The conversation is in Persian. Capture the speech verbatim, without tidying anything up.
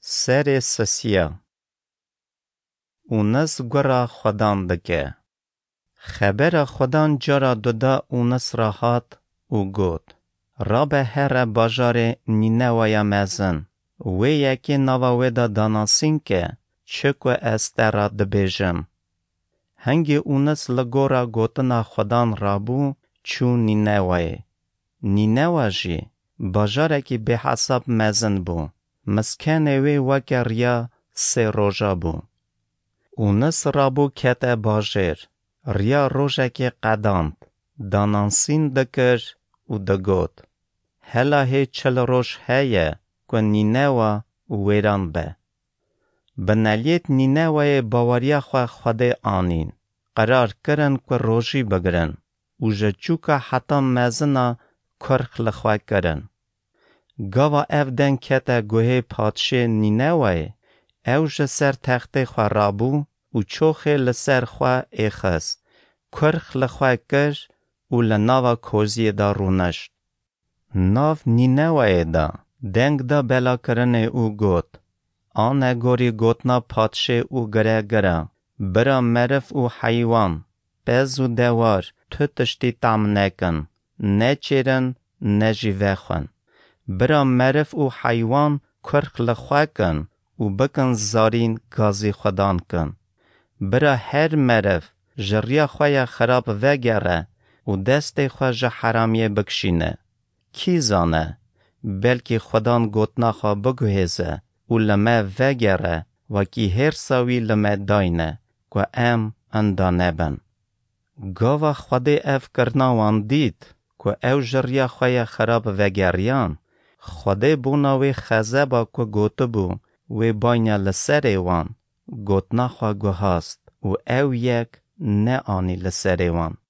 سر سسیا اونس گرا خودان دکه. خبر خودان جرا دادا اونس راحت او گود. را به هر باجار نینویا مزن. وی یکی نوا ودا داناسین که چکو استرا دبیجم. هنگی اونس لگورا گوتنا خودان رابو چون نینوی. نینوا جی باجار کی به حساب مزن بو. مسکن وی وکریا سه روژا بو. اونس رابو کت باجر. ریا روژا کی قداند. دانانسین دکر و دگود. هلا هی چل روش هیه که نینوا ویران به. بنالیت نینوای باوریا خواه خوده آنین. قرار کرن که روژی بگرن. و جچوکا حتا مزنا کرخ لخواه کرن. گاوا اف دن کتا گوه پادشه نینوای او جسر تخت خواه رابو و چوخه لسر خواه ایخست. کرخ لخواه کر و لناوا کوزی دا رونشت. ناف نینوای دا دنگ دا بلا کرن او گوت. آن گوری گوتنا پادشه او گره گره. برا مرف او حیوان. پز و دوار تو تشتی تام نکن. نه چیرن نه جیوه خون. برا مرف او حیوان کرخ لخواه کن و بکن زارین گازی خودان کن. برا هر مرف جریا خواه خراب وگره و دست خواه جه حرامیه بکشینه. کی زانه؟ بلکه خودان گوتنا خواه بگوهزه و لمه وگره و کی هر ساوی لمه داینه که ام اندانه بن. گاوا خوده اف کرناوان دید که او جریا خواه خراب وگریان خوده بوناوی خزه با که گوته بو وی باینه لسر وان گوتنا خواه گوهاست و او یک نه آنی لسر وان.